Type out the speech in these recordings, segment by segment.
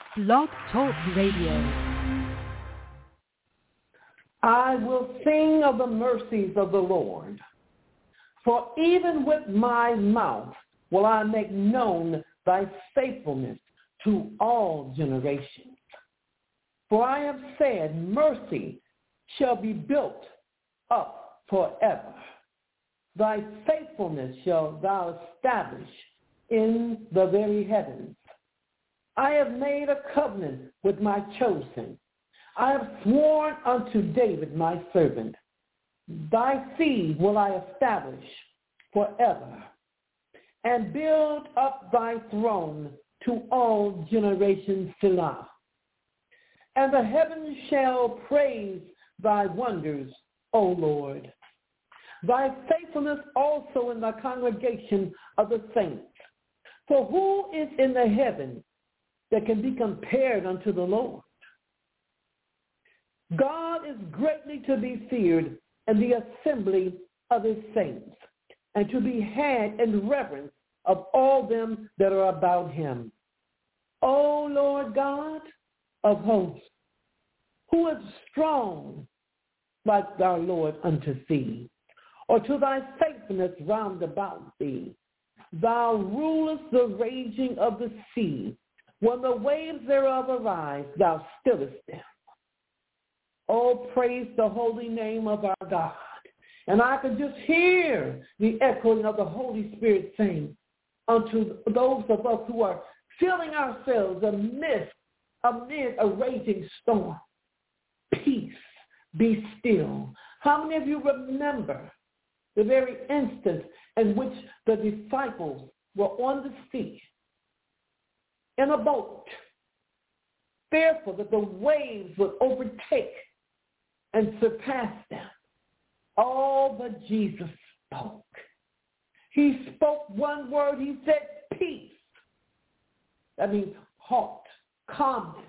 Blog Talk Radio. I will sing of the mercies of the Lord, for even with my mouth will I make known thy faithfulness to all generations. For I have said, mercy shall be built up forever. Thy faithfulness shalt thou establish in the very heavens. I have made a covenant with my chosen. I have sworn unto David my servant. Thy seed will I establish forever, and build up thy throne to all generations, Selah. And the heavens shall praise thy wonders, O Lord. Thy faithfulness also in the congregation of the saints. For who is in the heaven that can be compared unto the Lord? God is greatly to be feared in the assembly of his saints, and to be had in reverence of all them that are about him. O Lord God of hosts, who is strong like our Lord unto thee, or to thy faithfulness round about thee? Thou rulest the raging of the sea. When the waves thereof arise, thou stillest them. Oh, praise the holy name of our God. And I could just hear the echoing of the Holy Spirit saying unto those of us who are feeling ourselves amid a raging storm, peace, be still. How many of you remember the very instant in which the disciples were on the sea in a boat, fearful that the waves would overtake and surpass them? All but Jesus spoke. He spoke one word. He said, peace. That means halt, calmness,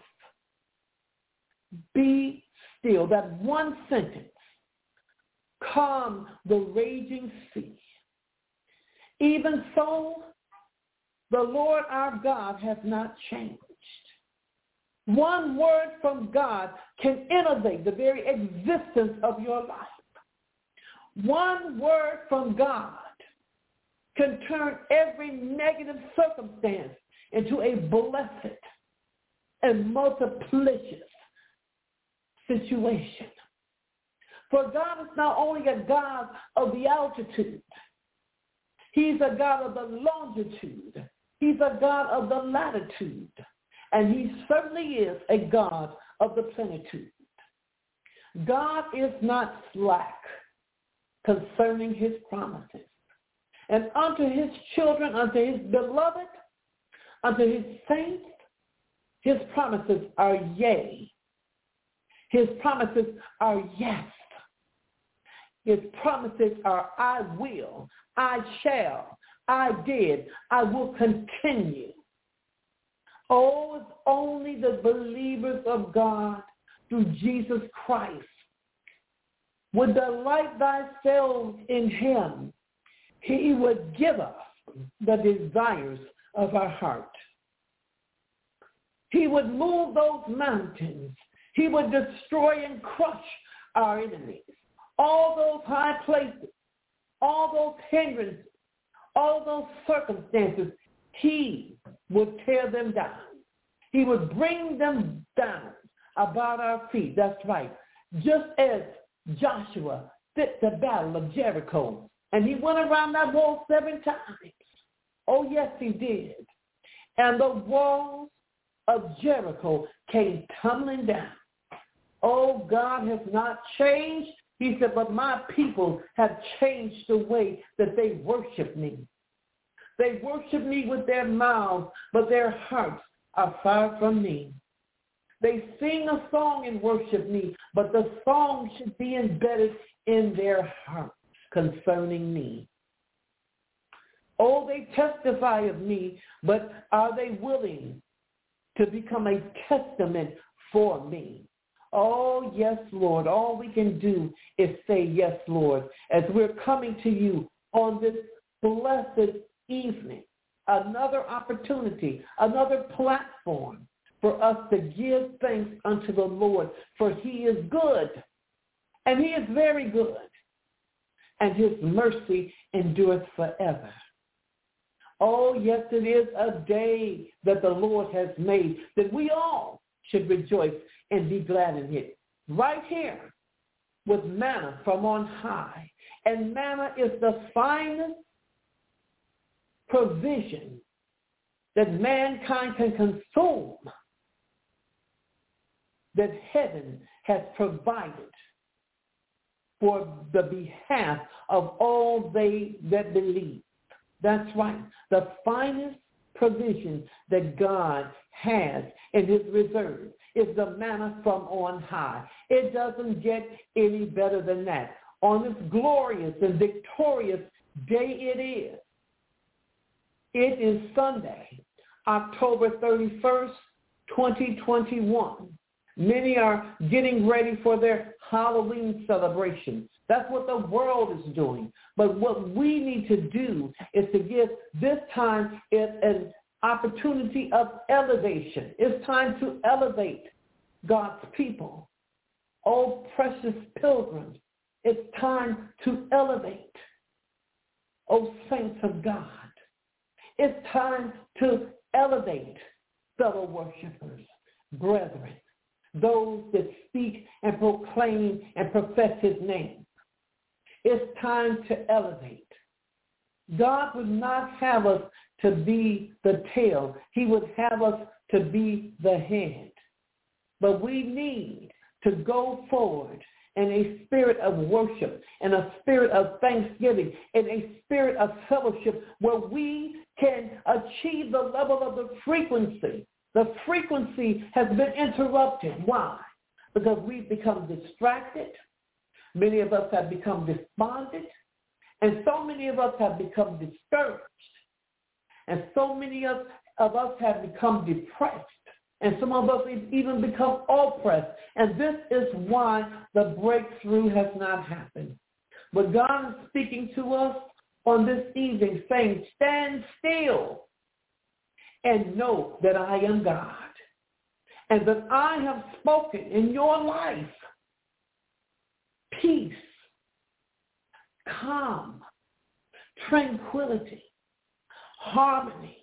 be still. That one sentence calmed the raging sea. Even so, the Lord our God has not changed. One word from God can innovate the very existence of your life. One word from God can turn every negative circumstance into a blessed and multiplicious situation. For God is not only a God of the altitude, he's a God of the longitude. He's a God of the latitude. And he certainly is a God of the plenitude. God is not slack concerning his promises. And unto his children, unto his beloved, unto his saints, his promises are yea. His promises are yes. His promises are I will, I shall, I did, I will continue. Oh, it's only the believers of God through Jesus Christ would delight thyself in him. He would give us the desires of our heart. He would move those mountains. He would destroy and crush our enemies. All those high places, all those hindrances, all those circumstances, he would tear them down. He would bring them down about our feet. That's right. Just as Joshua fit the battle of Jericho, and he went around that wall 7 times. Oh, yes, he did. And the walls of Jericho came tumbling down. Oh, God has not changed. He said, but my people have changed the way that they worship me. They worship me with their mouths, but their hearts are far from me. They sing a song and worship me, but the song should be embedded in their hearts concerning me. Oh, they testify of me, but are they willing to become a testament for me? Oh, yes, Lord. All we can do is say yes, Lord, as we're coming to you on this blessed evening. Another opportunity, another platform for us to give thanks unto the Lord, for he is good, and he is very good, and his mercy endureth forever. Oh, yes, it is a day that the Lord has made, that we all should rejoice and be glad in it. Right here with manna from on high. And manna is the finest provision that mankind can consume, that heaven has provided for the behalf of all they that believe. That's right. The finest provision that God has in his reserve is the manna from on high. It doesn't get any better than that. On this glorious and victorious day it is. It is Sunday, October 31st, 2021. Many are getting ready for their Halloween celebrations. That's what the world is doing. But what we need to do is to give this time an opportunity of elevation. It's time to elevate God's people. Oh, precious pilgrims, it's time to elevate. Oh, saints of God, it's time to elevate fellow worshipers, brethren, those that speak and proclaim and profess his name. It's time to elevate. God would not have us to be the tail. He would have us to be the head. But we need to go forward in a spirit of worship, in a spirit of thanksgiving, in a spirit of fellowship where we can achieve the level of the frequency. The frequency has been interrupted. Why? Because we've become distracted. Many of us have become despondent. And so many of us have become discouraged. And so many of us have become depressed. And some of us have even become oppressed. And this is why the breakthrough has not happened. But God is speaking to us on this evening saying, stand still and know that I am God, and that I have spoken in your life peace, calm, tranquility, harmony.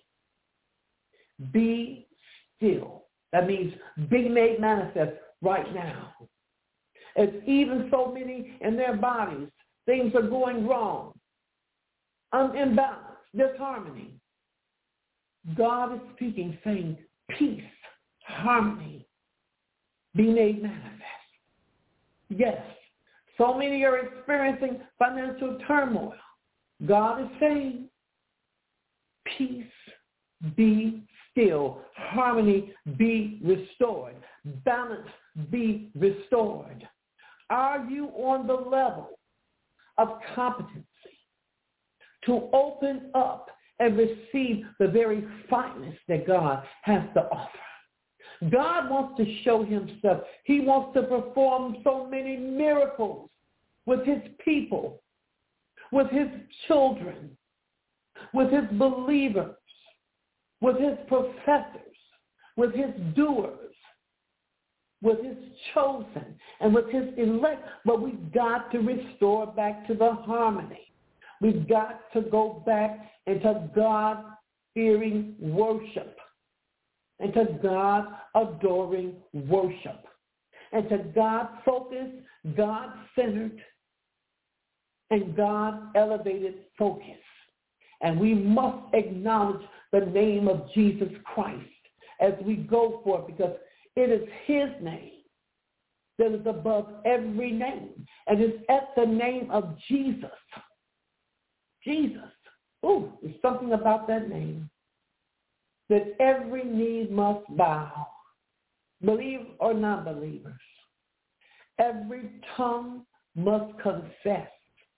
Be still. That means be made manifest right now. As even so many in their bodies, things are going wrong, imbalanced, disharmony. God is speaking, saying, peace, harmony, be made manifest. Yes, so many are experiencing financial turmoil. God is saying, peace, be still, harmony, be restored, balance, be restored. Are you on the level of competency to open up and receive the very fineness that God has to offer? God wants to show himself. He wants to perform so many miracles with his people, with his children, with his believers, with his professors, with his doers, with his chosen, and with his elect. But we've got to restore back to the harmony. We've got to go back into God-fearing worship, into God-adoring worship, into God-focused, God-centered, and God-elevated focus. And we must acknowledge the name of Jesus Christ as we go forth, because it is his name that is above every name. And it's at the name of Jesus. Jesus. Ooh, there's something about that name that every knee must bow, believe or non-believers. Every tongue must confess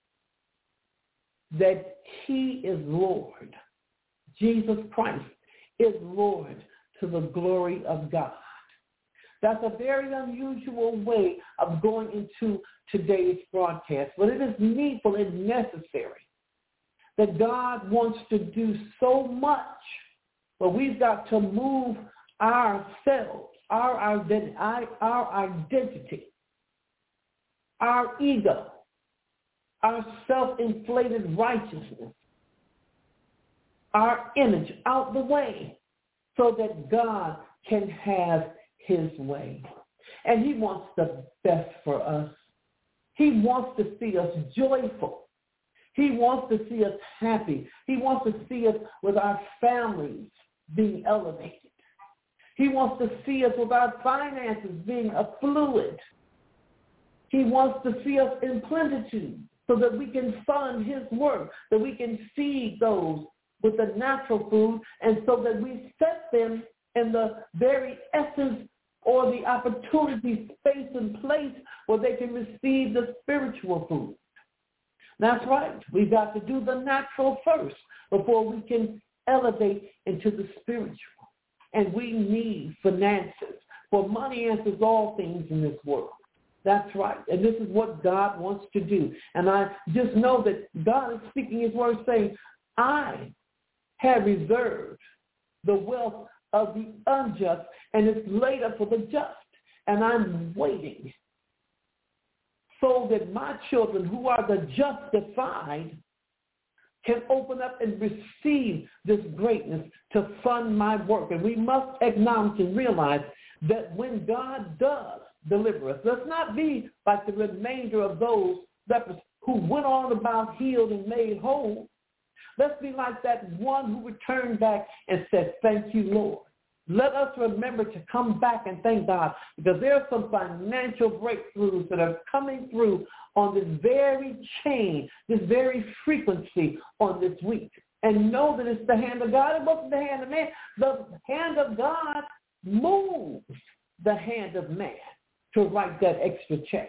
that he is Lord. Jesus Christ is Lord, to the glory of God. That's a very unusual way of going into today's broadcast, but it is needful and necessary. That God wants to do so much, but we've got to move ourselves, our identity, our ego, our self-inflated righteousness, our image out the way so that God can have his way. And he wants the best for us. He wants to see us joyful. He wants to see us happy. He wants to see us with our families being elevated. He wants to see us with our finances being affluent. He wants to see us in plenitude so that we can fund his work, that we can feed those with the natural food, and so that we set them in the very essence or the opportunity, space, and place where they can receive the spiritual food. That's right. We've got to do the natural first before we can elevate into the spiritual. And we need finances, for money answers all things in this world. That's right. And this is what God wants to do. And I just know that God is speaking his word saying, I have reserved the wealth of the unjust, and it's laid up for the just. And I'm waiting so that my children who are the justified can open up and receive this greatness to fund my work. And we must acknowledge and realize that when God does deliver us, let's not be like the remainder of those lepers who went on about healed and made whole. Let's be like that one who returned back and said, thank you, Lord. Let us remember to come back and thank God, because there are some financial breakthroughs that are coming through on this very chain, this very frequency on this week. And know that it's the hand of God. It wasn't the hand of man. The hand of God moves the hand of man to write that extra check.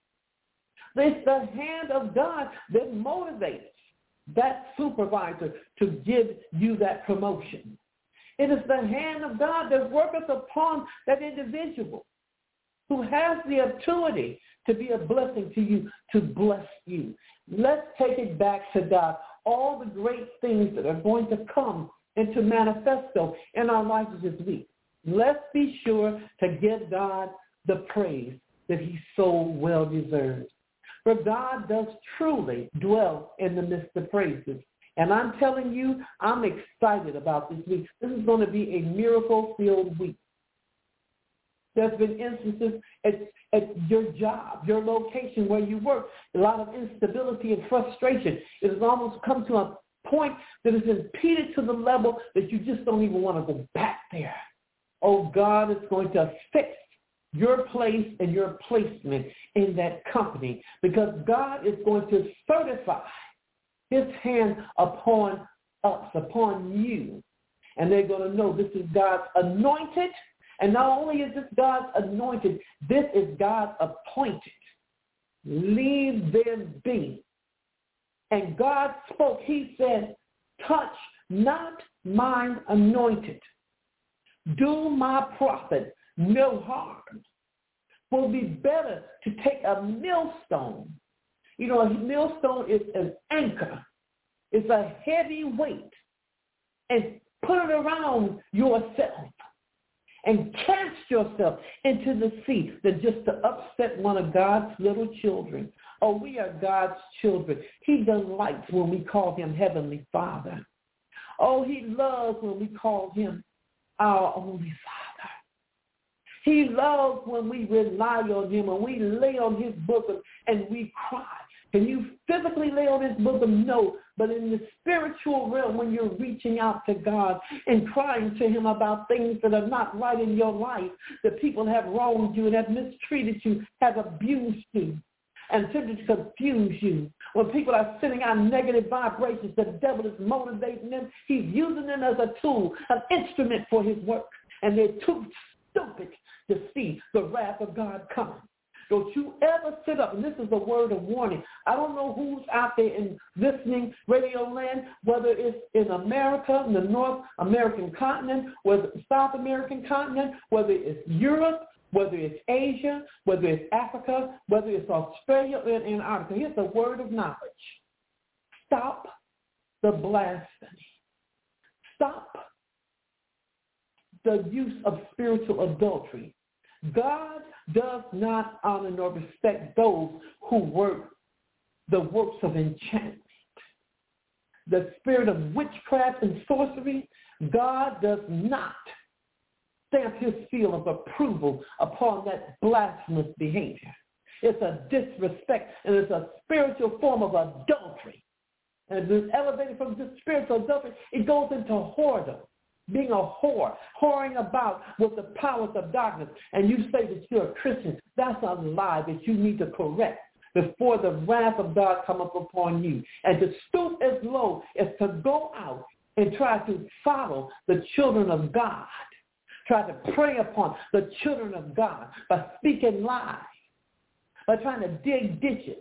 It's the hand of God that motivates that supervisor to give you that promotion. It is the hand of God that worketh upon that individual who has the ability to be a blessing to you, to bless you. Let's take it back to God. All the great things that are going to come into manifesto in our lives this week. Let's be sure to give God the praise that he so well deserves. For God does truly dwell in the midst of praises. And I'm telling you, I'm excited about this week. This is going to be a miracle-filled week. There's been instances at your job, your location where you work, a lot of instability and frustration. It has almost come to a point that is impeded to the level that you just don't even want to go back there. Oh, God is going to fix your place and your placement in that company, because God is going to certify his hand upon us, upon you. And they're going to know this is God's anointed. And not only is this God's anointed, this is God's appointed. Leave them be. And God spoke. He said, touch not mine anointed. Do my prophet no harm. It will be better to take a millstone. You know, a millstone is an anchor. It's a heavy weight. And put it around yourself and cast yourself into the sea than just to upset one of God's little children. Oh, we are God's children. He delights when we call him Heavenly Father. Oh, he loves when we call him our only Father. He loves when we rely on him and we lay on his bosom and we cry. Can you physically lay on his bosom? No. But in the spiritual realm, when you're reaching out to God and crying to him about things that are not right in your life, that people have wronged you and have mistreated you, have abused you, and attempted to confuse you. When people are sending out negative vibrations, the devil is motivating them. He's using them as a tool, an instrument for his work. And they're too stupid to see the wrath of God coming. Don't you ever sit up, and this is a word of warning. I don't know who's out there in listening radio land, whether it's in America, in the North American continent, whether it's South American continent, whether it's Europe, whether it's Asia, whether it's Africa, whether it's Australia or Antarctica. Here's a word of knowledge. Stop the blasphemy. Stop the use of spiritual adultery. God does not honor nor respect those who work the works of enchantment. The spirit of witchcraft and sorcery, God does not stamp his seal of approval upon that blasphemous behavior. It's a disrespect, and it's a spiritual form of adultery. And it's elevated from this spiritual adultery, it goes into whoredom, being a whore, whoring about with the powers of darkness. And you say that you're a Christian. That's a lie that you need to correct before the wrath of God come up upon you. And to stoop as low as to go out and try to follow the children of God, try to prey upon the children of God by speaking lies, by trying to dig ditches,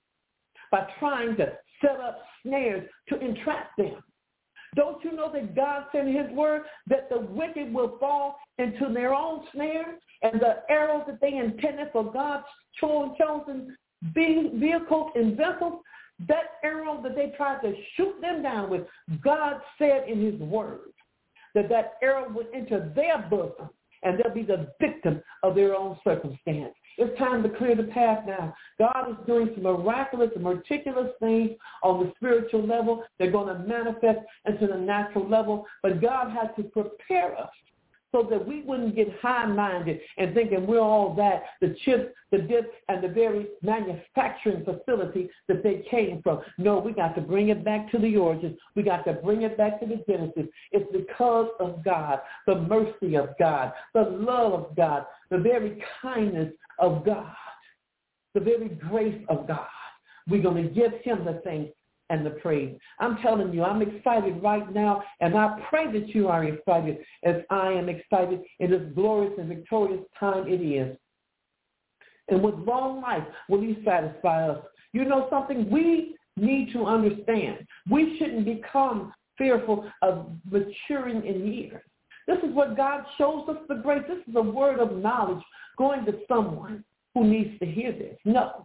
by trying to set up snares to entrap them. Don't you know that God said in his word that the wicked will fall into their own snare, and the arrows that they intended for God's chosen vehicles and vessels, that arrow that they tried to shoot them down with, God said in his word that arrow would enter their bosom, and they'll be the victim of their own circumstance. It's time to clear the path now. God is doing some miraculous and meticulous things on the spiritual level. They're going to manifest into the natural level, but God has to prepare us so that we wouldn't get high-minded and thinking we're all that, the chips, the dips, and the very manufacturing facility that they came from. No, we got to bring it back to the origins. We got to bring it back to the Genesis. It's because of God, the mercy of God, the love of God, the very kindness of God, the very grace of God. We're going to give him the thanks and the praise. I'm telling you, I'm excited right now, and I pray that you are excited as I am excited in this glorious and victorious time it is. And with long life will he satisfy us. You know something? We need to understand. We shouldn't become fearful of maturing in years. This is what God shows us the grace. This is a word of knowledge going to someone who needs to hear this. No.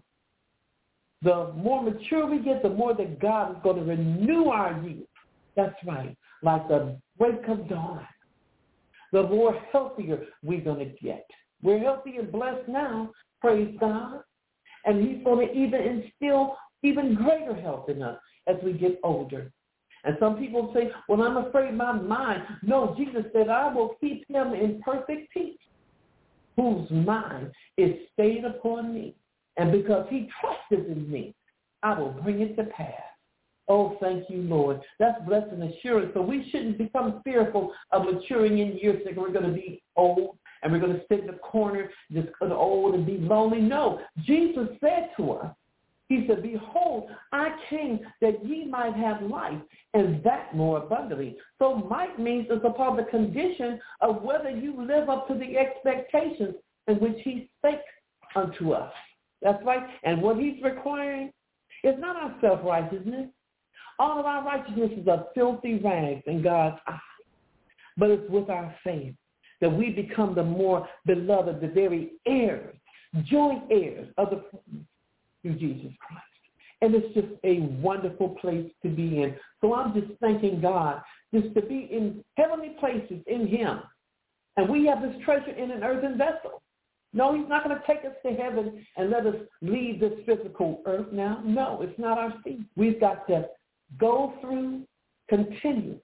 The more mature we get, the more that God is going to renew our youth. That's right, like the break of dawn. The more healthier we're going to get. We're healthy and blessed now, praise God. And he's going to even instill even greater health in us as we get older. And some people say, well, I'm afraid my mind. No, Jesus said, I will keep him in perfect peace, whose mind is stayed upon me. And because he trusted in me, I will bring it to pass. Oh, thank you, Lord. That's blessed and assurance. So we shouldn't become fearful of maturing in years that we're going to be old and we're going to sit in the corner just old and be lonely. No, Jesus said to us, he said, behold, I came that ye might have life, and that more abundantly. So might means it's upon the condition of whether you live up to the expectations in which he spake unto us. That's right. And what he's requiring is not our self-righteousness. All of our righteousness is a filthy rags in God's eyes. But it's with our faith that we become the more beloved, the very heirs, joint heirs of the promise through Jesus Christ. And it's just a wonderful place to be in. So I'm just thanking God just to be in heavenly places in him. And we have this treasure in an earthen vessel. No, he's not going to take us to heaven and let us leave this physical earth now. No, it's not our seat. We've got to go through continually.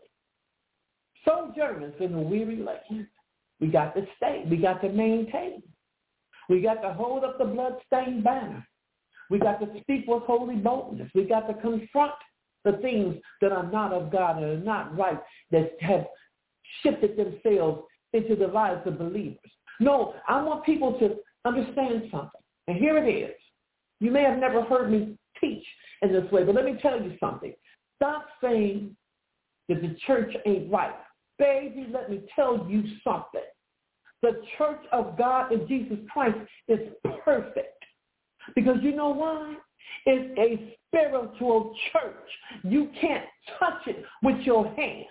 Sojourners in a weary land. We got to stay. We got to maintain. We got to hold up the blood-stained banner. We got to speak with holy boldness. We got to confront the things that are not of God and are not right, that have shifted themselves into the lives of believers. No, I want people to understand something. And here it is. You may have never heard me teach in this way, but let me tell you something. Stop saying that the church ain't right. Baby, let me tell you something. The church of God in Jesus Christ is perfect. Because you know why? It's a spiritual church. You can't touch it with your hands.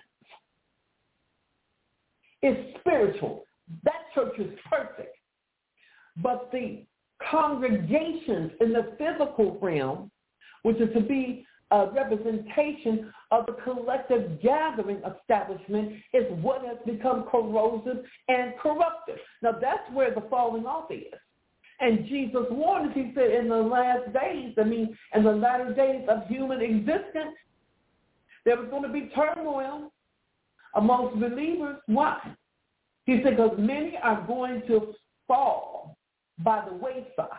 It's spiritual. That church is perfect. But the congregations in the physical realm, which is to be representation of the collective gathering establishment is what has become corrosive and corruptive. Now, that's where the falling off is. And Jesus warned us, he said, in the last days, in the latter days of human existence, there was going to be turmoil amongst believers. Why? He said, because many are going to fall by the wayside.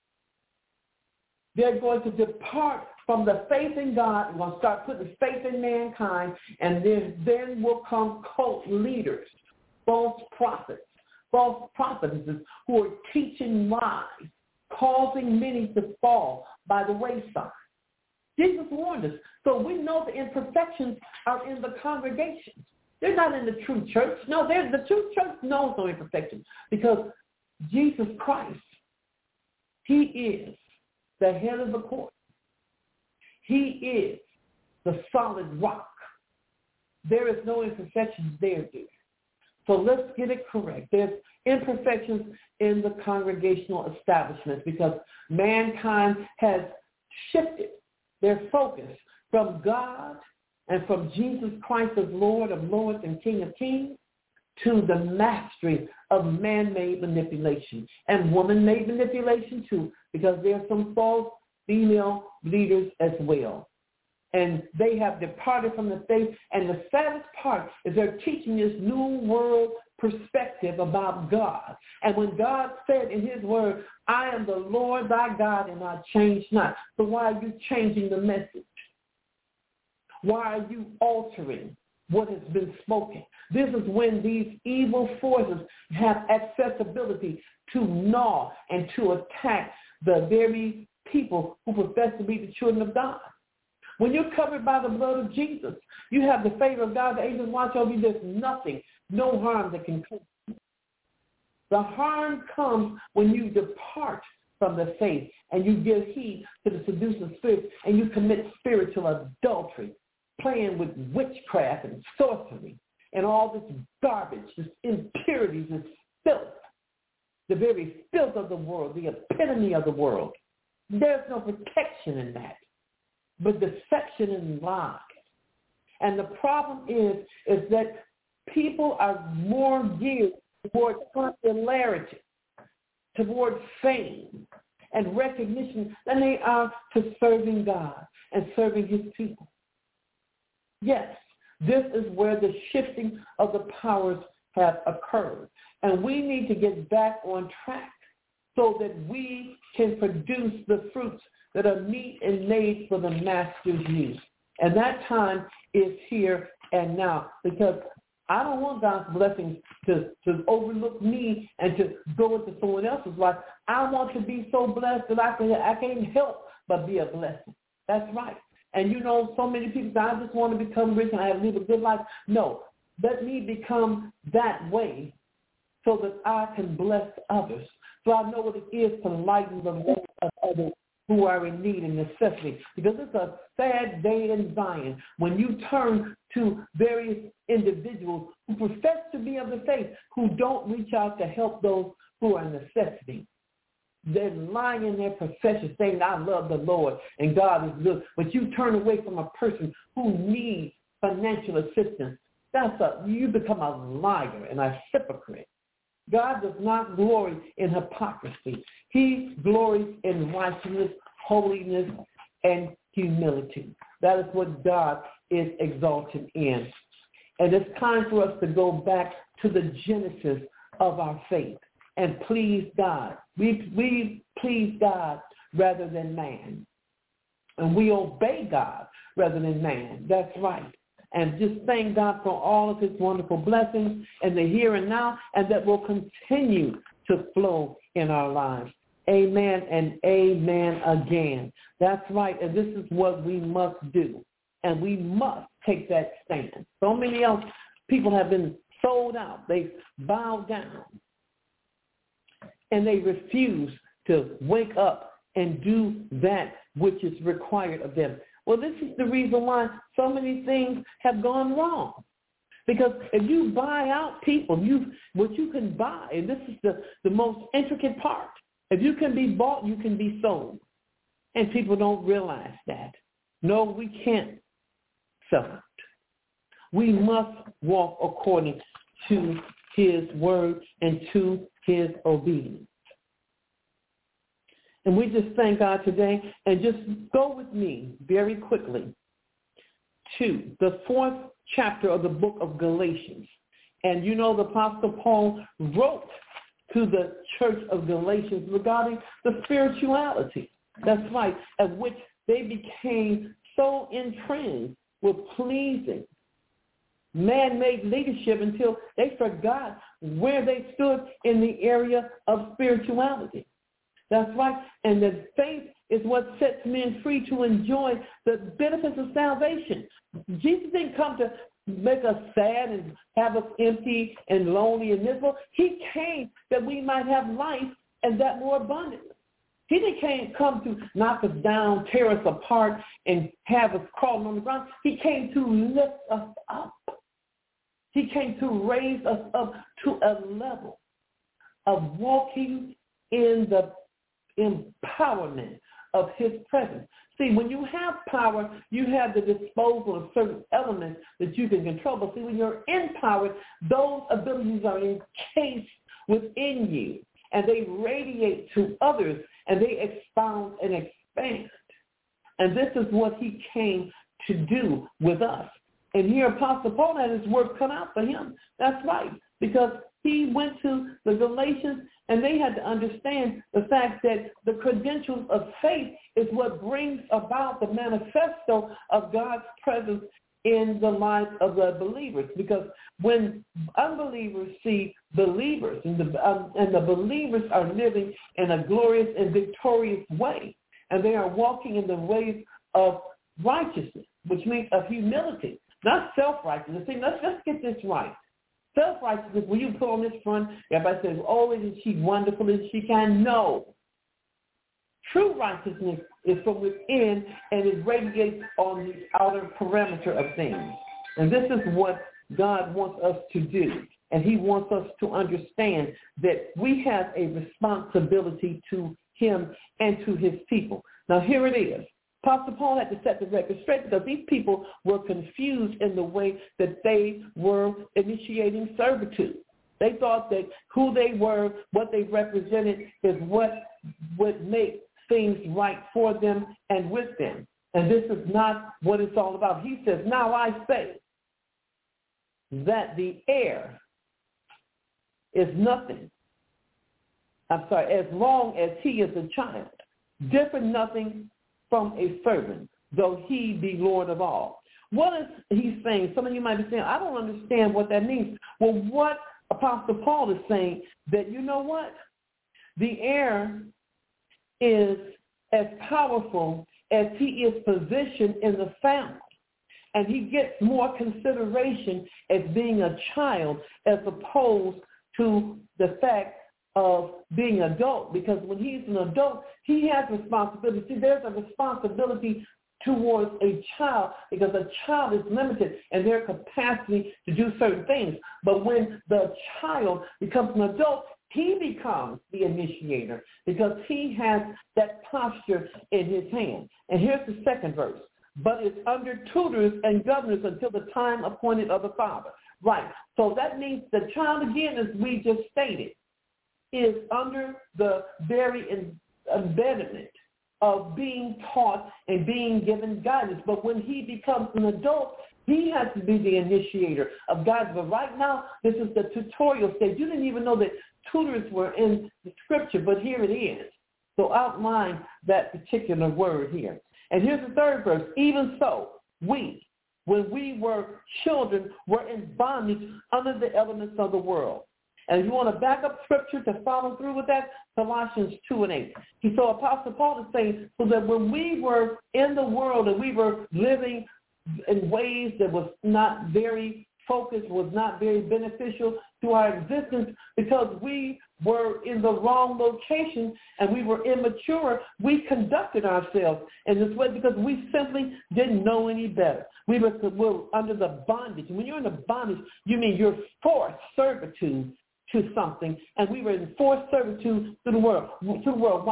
They're going to depart from the faith in God. We're going to start putting faith in mankind, and then will come cult leaders, false prophets, false prophetesses who are teaching lies, causing many to fall by the wayside. Jesus warned us. So we know the imperfections are in the congregations. They're not in the true church. No, the true church knows no imperfections because Jesus Christ, he is the head of the court. He is the solid rock. There is no imperfections there, dear. So let's get it correct. There's imperfections in the congregational establishments because mankind has shifted their focus from God and from Jesus Christ as Lord of Lords and King of Kings to the mastery of man-made manipulation and woman-made manipulation too, because there are some false female leaders as well. And they have departed from the faith. And the saddest part is they're teaching this new world perspective about God. And when God said in his word, I am the Lord thy God and I change not. So why are you changing the message? Why are you altering what has been spoken? This is when these evil forces have accessibility to gnaw and to attack the very people who profess to be the children of God. When you're covered by the blood of Jesus, you have the favor of God. The angels watch over you. There's nothing, no harm that can come. The harm comes when you depart from the faith and you give heed to the seducing spirit and you commit spiritual adultery, playing with witchcraft and sorcery and all this garbage, this impurities, this filth, the very filth of the world, the epitome of the world. There's no protection in that, but deception and lies. And the problem is that people are more geared toward popularity, toward fame and recognition than they are to serving God and serving his people. Yes, this is where the shifting of the powers have occurred. And we need to get back on track so that we can produce the fruits that are meet and made for the master's use. And that time is here and now, because I don't want God's blessings to overlook me and to go into someone else's life. I want to be so blessed that I can't help but be a blessing. That's right. And you know, so many people say, I just want to become rich and I live a good life. No, let me become that way so that I can bless others. So I know what it is to lighten the load of others who are in need and necessity. Because it's a sad day in Zion when you turn to various individuals who profess to be of the faith, who don't reach out to help those who are in necessity. They're lying in their profession saying, I love the Lord and God is good. But you turn away from a person who needs financial assistance. You become a liar and a hypocrite. God does not glory in hypocrisy. He glories in righteousness, holiness, and humility. That is what God is exalted in. And it's time for us to go back to the genesis of our faith and please God. We please God rather than man. And we obey God rather than man. That's right. And just thank God for all of his wonderful blessings in the here and now, and that will continue to flow in our lives. Amen and amen again. That's right. And this is what we must do. And we must take that stand. So many else people have been sold out. They bowed down. And they refuse to wake up and do that which is required of them. Well, this is the reason why so many things have gone wrong. Because if you buy out people, what you can buy, and this is the most intricate part. If you can be bought, you can be sold. And people don't realize that. No, we can't sell out. We must walk according to his word and to his obedience. And we just thank God today, and just go with me very quickly to the 4th chapter of the book of Galatians. And you know the Apostle Paul wrote to the church of Galatians regarding the spirituality. That's right, at which they became so entranced with pleasing man-made leadership until they forgot where they stood in the area of spirituality. That's right. And that faith is what sets men free to enjoy the benefits of salvation. Jesus didn't come to make us sad and have us empty and lonely and miserable. He came that we might have life and that more abundantly. He didn't come to knock us down, tear us apart, and have us crawling on the ground. He came to lift us up. He came to raise us up to a level of walking in the empowerment of his presence. See, when you have power, you have the disposal of certain elements that you can control. But see, when you're empowered, those abilities are encased within you, and they radiate to others, and they expound and expand. And this is what he came to do with us. And here Apostle Paul had his work come out for him. That's right, because he went to the Galatians, and they had to understand the fact that the credentials of faith is what brings about the manifesto of God's presence in the lives of the believers. Because when unbelievers see believers, and the believers are living in a glorious and victorious way, and they are walking in the ways of righteousness, which means of humility, not self-righteousness. See, let's just get this right. Self-righteousness, when you put on this front, everybody says, oh, isn't she wonderful, isn't she kind? No. True righteousness is from within, and it radiates on the outer perimeter of things. And this is what God wants us to do. And he wants us to understand that we have a responsibility to him and to his people. Now, here it is. Apostle Paul had to set the record straight because these people were confused in the way that they were initiating servitude. They thought that who they were, what they represented, is what would make things right for them and with them. And this is not what it's all about. He says, now I say that the heir is nothing. As long as he is a child, different nothing from a servant, though he be Lord of all. What is he saying? Some of you might be saying, I don't understand what that means. Well, what Apostle Paul is saying, that you know what? The heir is as powerful as he is positioned in the family. And he gets more consideration as being a child as opposed to the fact of being an adult, because when he's an adult, he has responsibility. See, there's a responsibility towards a child because a child is limited in their capacity to do certain things. But when the child becomes an adult, he becomes the initiator because he has that posture in his hand. And here's the second verse. But is under tutors and governors until the time appointed of the father. Right. So that means the child, again, as we just stated, is under the very embedment of being taught and being given guidance. But when he becomes an adult, he has to be the initiator of guidance. But right now, this is the tutorial stage. You didn't even know that tutors were in the scripture, but here it is. So outline that particular word here. And here's the third verse. Even so, we, when we were children, were in bondage under the elements of the world. And if you want to back up scripture to follow through with that, Colossians 2:8. So Apostle Paul is saying, so that when we were in the world and we were living in ways that was not very focused, was not very beneficial to our existence, because we were in the wrong location and we were immature, we conducted ourselves in this way because we simply didn't know any better. We were under the bondage. When you're in the bondage, you mean you're forced servitude to something, and we were in forced servitude to the world. Why?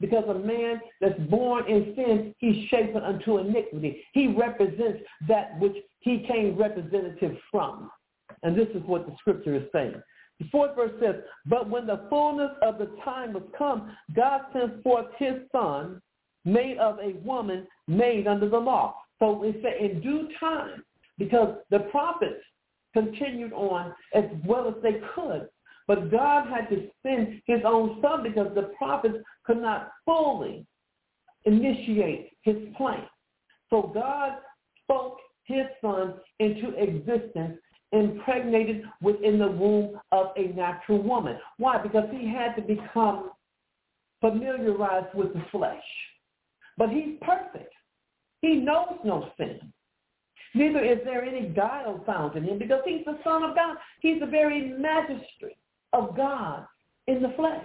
Because a man that's born in sin, he's shapen unto iniquity. He represents that which he came representative from. And this is what the scripture is saying. The fourth verse says, but when the fullness of the time was come, God sent forth his son, made of a woman made under the law. So it said in due time, because the prophets continued on as well as they could. But God had to send his own son because the prophets could not fully initiate his plan. So God spoke his son into existence, impregnated within the womb of a natural woman. Why? Because he had to become familiarized with the flesh. But he's perfect. He knows no sin. Neither is there any guile found in him because he's the Son of God. He's the very magistrate of God in the flesh.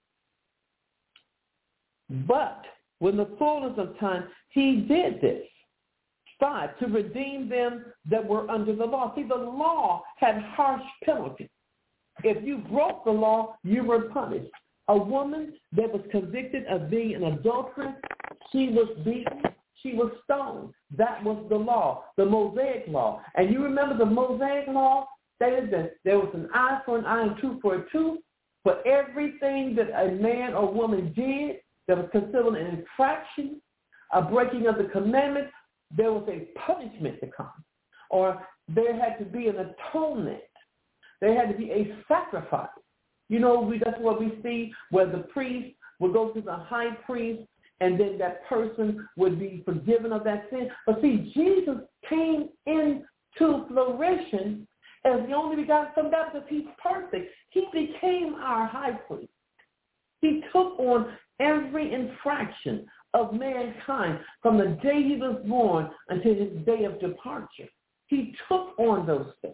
But when the fullness of time, he did this. 5, to redeem them that were under the law. See, the law had harsh penalties. If you broke the law, you were punished. A woman that was convicted of being an adulteress, she was beaten, she was stoned. That was the law, the Mosaic law. And you remember the Mosaic law? Stated that there was an eye for an eye and tooth for a tooth. For everything that a man or woman did that was considered an infraction, a breaking of the commandments, there was a punishment to come. Or there had to be an atonement. There had to be a sacrifice. You know, that's what we see where the priest would go to the high priest and then that person would be forgiven of that sin. But see, Jesus came into fruition as the only begotten Son of God because he's perfect. He became our high priest. He took on every infraction of mankind from the day he was born until his day of departure. He took on those things.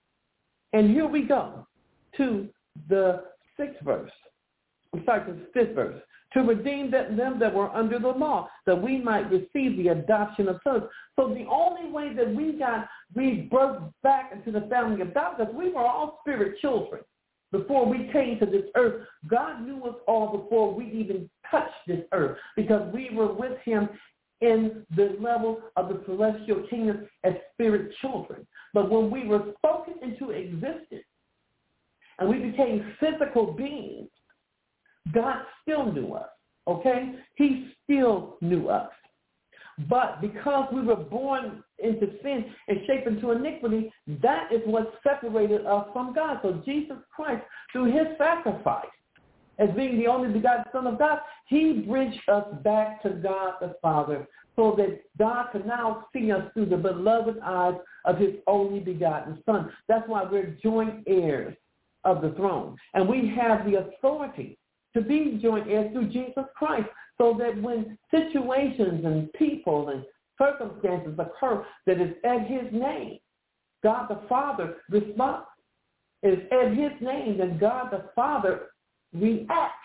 And here we go to the 6th verse. I'm sorry, to the 5th verse. To redeem them that were under the law, that we might receive the adoption of sons. So the only way that we broke back into the family of God, because we were all spirit children before we came to this earth. God knew us all before we even touched this earth, because we were with him in the level of the celestial kingdom as spirit children. But when we were spoken into existence and we became physical beings, God still knew us, okay? He still knew us. But because we were born into sin and shaped into iniquity, that is what separated us from God. So Jesus Christ, through his sacrifice, as being the only begotten Son of God, he bridged us back to God the Father so that God can now see us through the beloved eyes of his only begotten Son. That's why we're joint heirs of the throne. And we have the authority to be joint heirs through Jesus Christ, so that when situations and people and circumstances occur that is at his name, God the Father responds. It is at his name that God the Father reacts.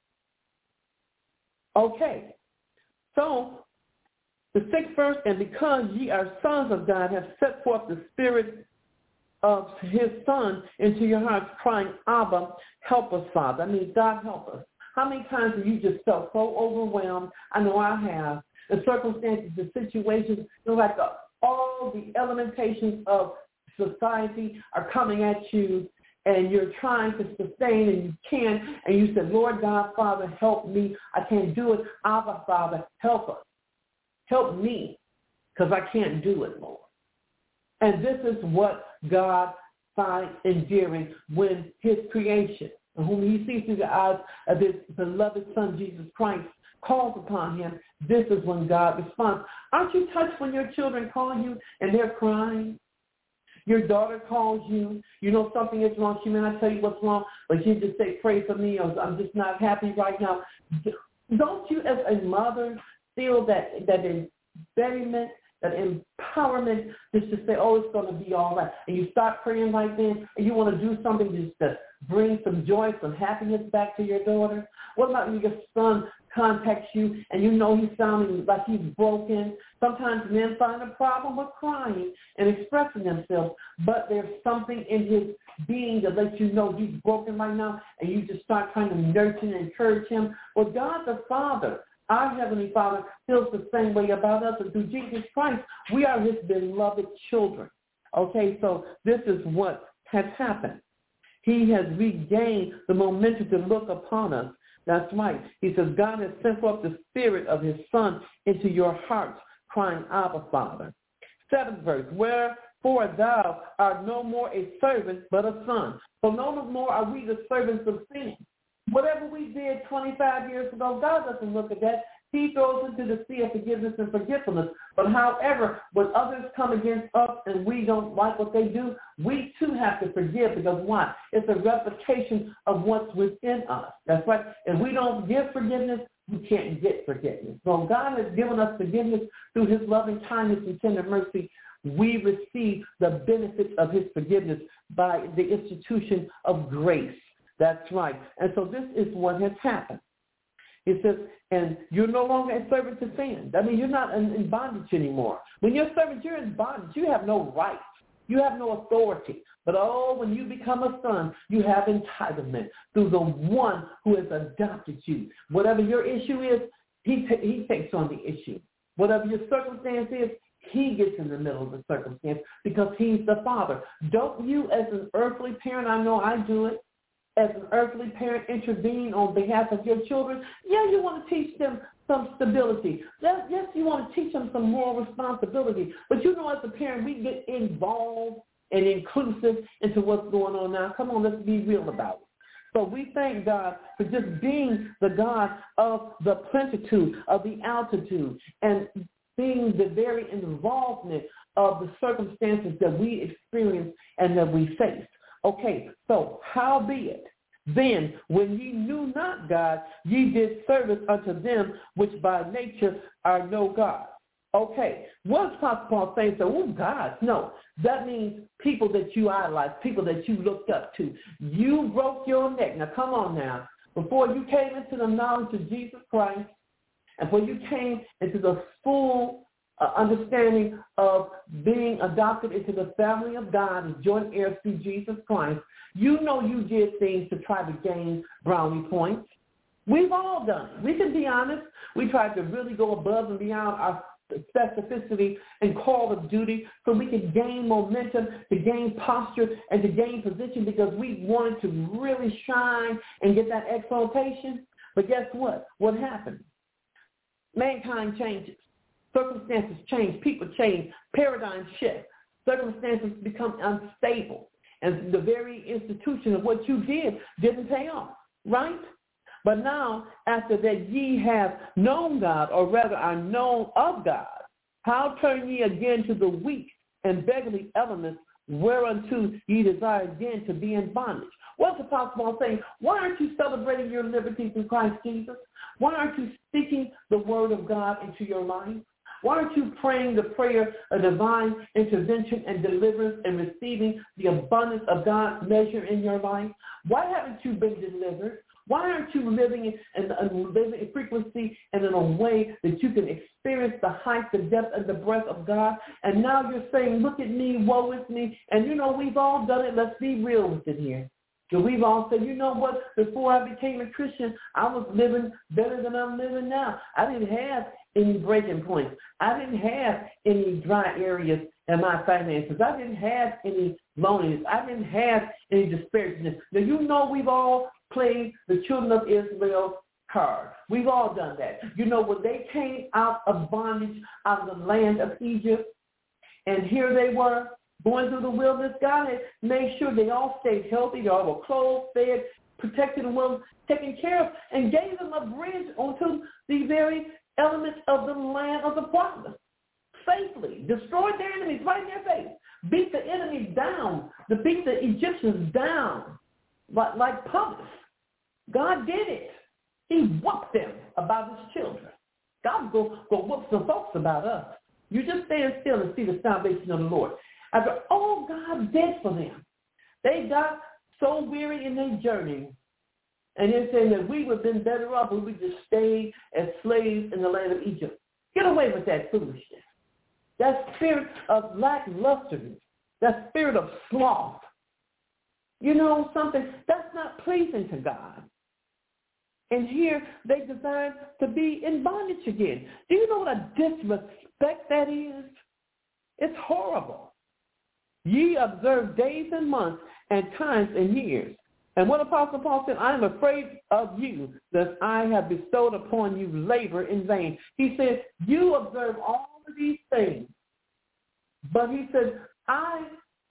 Okay, so the 6th verse, and because ye are sons of God, have set forth the Spirit of his Son into your hearts, crying, Abba, help us, Father. I mean, God help us. How many times have you just felt so overwhelmed? I know I have. The circumstances, the situations, like all the elementations of society are coming at you, and you're trying to sustain, and you can't, and you said, Lord God, Father, help me. I can't do it. Abba, Father, help us. Help me, because I can't do it, Lord. And this is what God finds endearing when his creation, whom he sees through the eyes of his beloved Son, Jesus Christ, calls upon him. This is when God responds. Aren't you touched when your children call you and they're crying? Your daughter calls you. You know something is wrong. She may not tell you what's wrong, but you just say, pray for me, or I'm just not happy right now. Don't you as a mother feel that embedment, that empowerment, just to say, oh, it's going to be all right. And you start praying like this, and you want to do something just to bring some joy, some happiness back to your daughter? What about when your son contacts you and you know he's sounding like he's broken. Sometimes men find a problem with crying and expressing themselves, but there's something in his being that lets you know he's broken right now, and you just start trying to nurture and encourage him. Well, God the Father, our Heavenly Father, feels the same way about us, and through Jesus Christ, we are his beloved children. Okay, so this is what has happened. He has regained the momentum to look upon us. That's right. He says, God has sent forth the Spirit of his Son into your hearts, crying, Abba, Father. 7th verse, wherefore thou art no more a servant, but a son. So no more are we the servants of sin. Whatever we did 25 years ago, God doesn't look at that. He throws into the sea of forgiveness and forgetfulness. But however, when others come against us and we don't like what they do, we too have to forgive, because why? It's a replication of what's within us. That's right. If we don't give forgiveness, we can't get forgiveness. So God has given us forgiveness through his loving kindness and tender mercy. We receive the benefits of his forgiveness by the institution of grace. That's right. And so this is what has happened. It says, and you're no longer a servant to sin. That means you're not in bondage anymore. When you're a servant, you're in bondage. You have no rights. You have no authority. But, when you become a son, you have entitlement through the one who has adopted you. Whatever your issue is, he takes on the issue. Whatever your circumstance is, he gets in the middle of the circumstance because he's the Father. Don't you, as an earthly parent, I know I do it, as an earthly parent, intervene on behalf of your children? Yeah, you want to teach them some stability. Yes, you want to teach them some moral responsibility. But you know, as a parent, we get involved and inclusive into what's going on now. Come on, let's be real about it. So we thank God for just being the God of the plenitude, of the altitude, and being the very involvement of the circumstances that we experience and that we face. Okay, so howbeit, then when ye knew not God, ye did service unto them which by nature are no God. Okay, what's Paul saying? So, gods? No, that means people that you idolize, people that you looked up to. You broke your neck. Now, come on now. Before you came into the knowledge of Jesus Christ, and when you came into the full understanding of being adopted into the family of God and joint heirs through Jesus Christ, you know you did things to try to gain brownie points. We've all done it. We can be honest. We tried to really go above and beyond our specificity and call of duty so we could gain momentum, to gain posture, and to gain position because we wanted to really shine and get that exaltation. But guess what? What happened? Mankind changes. Circumstances change. People change. Paradigms shift. Circumstances become unstable. And the very institution of what you did didn't pay off, right? But now, after that ye have known God, or rather are known of God, how turn ye again to the weak and beggarly elements whereunto ye desire again to be in bondage? What's the Apostle Paul saying? Why aren't you celebrating your liberties in Christ Jesus? Why aren't you speaking the word of God into your life? Why aren't you praying the prayer of divine intervention and deliverance and receiving the abundance of God's measure in your life? Why haven't you been delivered? Why aren't you living in frequency and in a way that you can experience the height, the depth, and the breadth of God? And now you're saying, look at me, woe is me. And, you know, we've all done it. Let's be real with it here. So we've all said, you know what, before I became a Christian, I was living better than I'm living now. I didn't have any breaking points. I didn't have any dry areas in my finances. I didn't have any loneliness. I didn't have any disparagement. Now, you know we've all played the children of Israel card. We've all done that. You know, when they came out of bondage, out of the land of Egypt, and here they were, going through the wilderness, God had made sure they all stayed healthy, they all were clothed, fed, protected, and well taken care of, and gave them a bridge onto the very elements of the land of the promise. Safely destroyed their enemies right in their face, beat the enemies down, beat the Egyptians down like puppets. God did it. He whooped them about his children. God will go whoop some folks about us. You just stand still and see the salvation of the Lord. After all God did for them, they got so weary in their journey And they're saying that we would have been better off if we just stayed as slaves in the land of Egypt. Get away with that foolishness. That spirit of lacklustersness, that spirit of sloth. You know something? That's not pleasing to God. And here they desire to be in bondage again. Do you know what a disrespect that is? It's horrible. Ye observe days and months and times and years. And what Apostle Paul said, I am afraid of you that I have bestowed upon you labor in vain. He says, you observe all of these things. But he says, I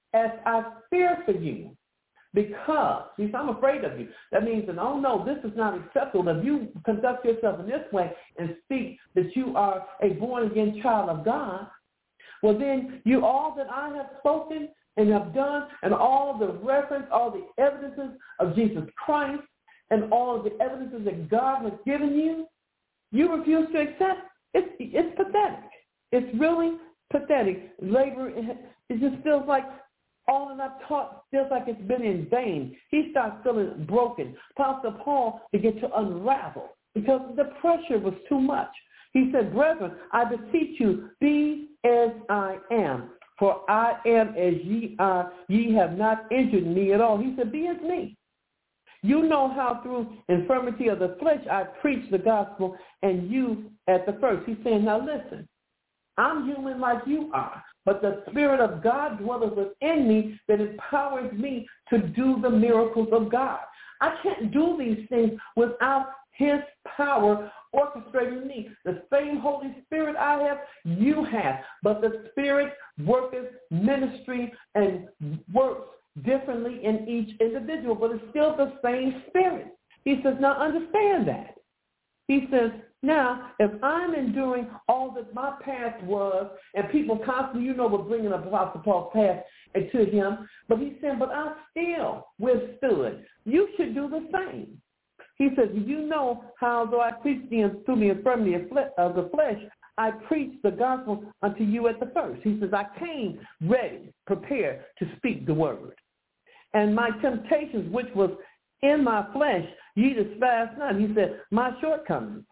fear for you because, he said, I'm afraid of you. That means that, oh no, this is not acceptable. If you conduct yourself in this way and speak that you are a born-again child of God, well then you all that I have spoken and have done, and all the reference, all the evidences of Jesus Christ, and all of the evidences that God has given you, you refuse to accept. It's pathetic. It's really pathetic. Labor, it just feels like all that I've taught feels like it's been in vain. He starts feeling broken. Apostle Paul began to unravel because the pressure was too much. He said, brethren, I beseech you, be as I am. For I am as ye are, ye have not injured me at all. He said, be as me. You know how through infirmity of the flesh I preach the gospel, and you at the first. He's saying, now listen, I'm human like you are, but the Spirit of God dwelleth within me that empowers me to do the miracles of God. I can't do these things without his power orchestrating me. The same Holy Spirit I have, you have. But the Spirit worketh ministry and works differently in each individual, but it's still the same Spirit. He says, now understand that. He says, now, if I'm enduring all that my past was, and people constantly, were bringing up Apostle Paul's past to him, but he said, but I still withstood. You should do the same. He says, you know how though I preach through the infirmity of the flesh, I preach the gospel unto you at the first. He says, I came ready, prepared to speak the word. And my temptations, which was in my flesh, ye despise not. He said, my shortcomings,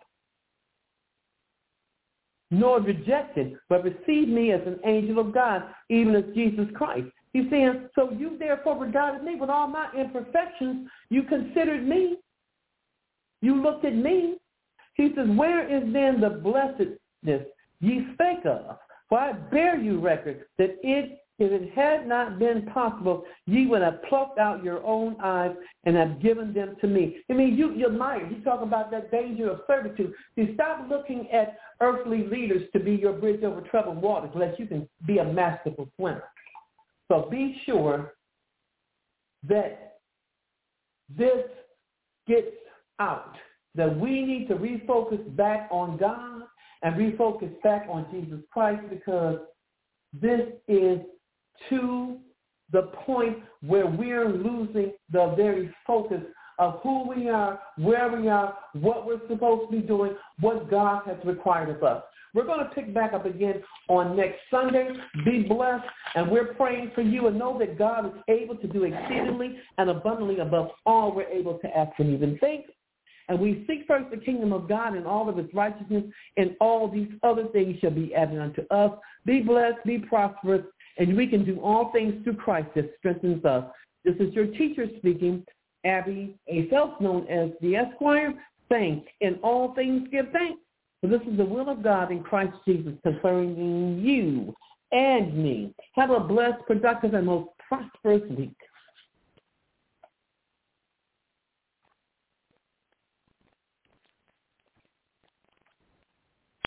nor rejected, but received me as an angel of God, even as Jesus Christ. He's saying, so you therefore regarded me with all my imperfections. You considered me. You looked at me. He says, where is then the blessedness ye spake of? For I bear you record that if it had not been possible, ye would have plucked out your own eyes and have given them to me. I mean, you're mired. He's talking about that danger of servitude. You stop looking at earthly leaders to be your bridge over troubled waters unless you can be a masterful swimmer. So be sure that this gets out, that we need to refocus back on God and refocus back on Jesus Christ, because this is to the point where we're losing the very focus of who we are, where we are, what we're supposed to be doing, what God has required of us. We're going to pick back up again on next Sunday. Be blessed, and we're praying for you, and know that God is able to do exceedingly and abundantly above all we're able to ask and even think. And we seek first the kingdom of God and all of its righteousness, and all these other things shall be added unto us. Be blessed, be prosperous, and we can do all things through Christ that strengthens us. This is your teacher speaking, Abby A. Phelps, known as the Esquire, saying, in all things give thanks, for this is the will of God in Christ Jesus concerning you and me. Have a blessed, productive, and most prosperous week.